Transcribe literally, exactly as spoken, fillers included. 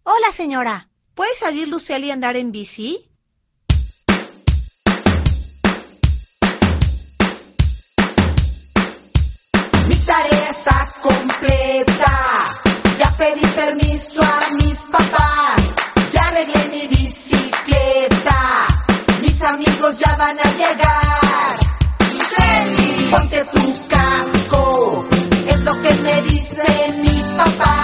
Hola, señora. ¿Puede salir Luceli a andar en bici? Mi tarea está completa. Ya pedí permiso a mis papás. Ya arreglé mi bicicleta. Mis amigos ya van a llegar. Luceli, ponte tu casco. Es lo que me dice mi papá.